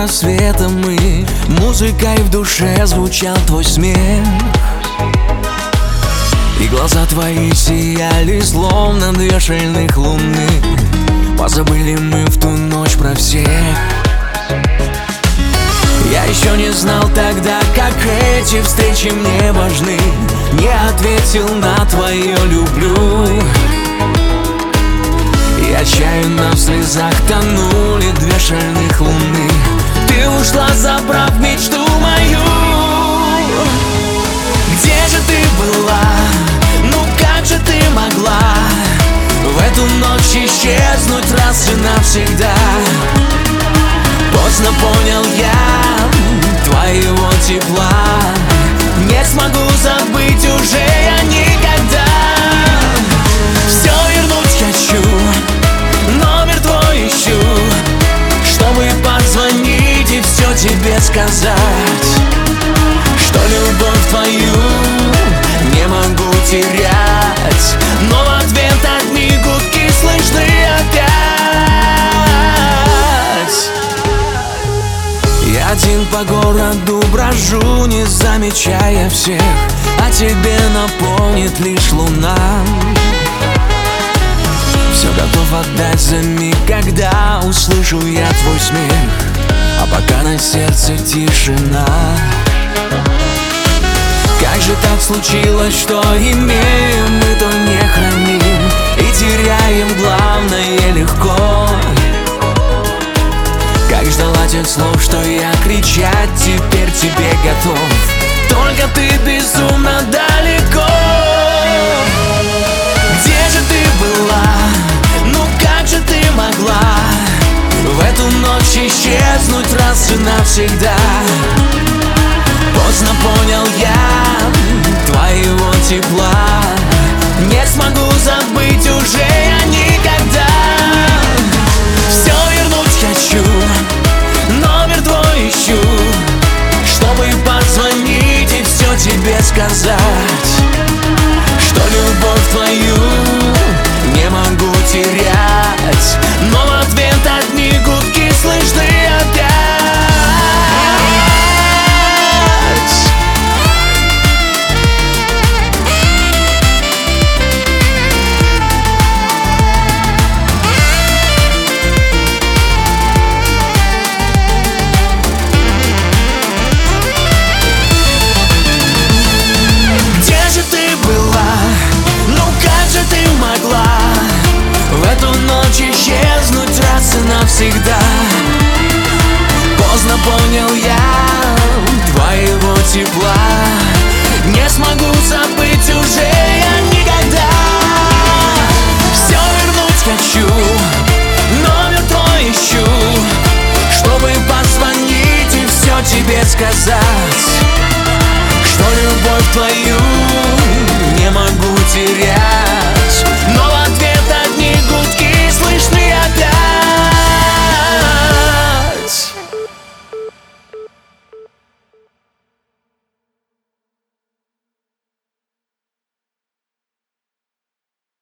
рассветом мы, музыкой в душе звучал твой смех. И глаза твои сияли, словно две шальных луны. Позабыли мы в ту ночь про всех. Я еще не знал тогда, как эти встречи мне важны. Не ответил на твое «люблю». И отчаянно в слезах тонули две шальных луны. Ты ушла, забрав мечту мою. Где же ты была? Ну как же ты могла в эту ночь исчезнуть раз и навсегда? Поздно понял я твоего тепла. Не смогу забыть уже я никогда. Все вернуть хочу, номер твой ищу, чтобы позвонить и все тебе сказать, что любовь твою не могу терять. Но в ответ одни гудки слышны опять. Я один по городу брожу, не замечая всех, а тебе наполнит лишь луна. Все готов отдать за миг, когда услышу я твой смех, а пока на сердце тишина. Как же так случилось, что имеем мы, то не храним, и теряем главное легко? Как ждала тех слов, что я кричать теперь тебе готов, только ты безумно далеко. Где же ты была? Ну как же ты могла в эту ночь исчезнуть раз и навсегда? Поздно понял я твоего тепла. Не смогу забыть уже я никогда. Все вернуть хочу, номер твой ищу, чтобы позвонить и все тебе сказать, что любовь твою не могу терять. Но в ответ одни гудки слышны опять. Исчезнуть раз и навсегда. Поздно понял я твоего тепла. Не смогу забыть уже я никогда. Все вернуть хочу, номер твой ищу, чтобы позвонить и все тебе сказать, что любовь твою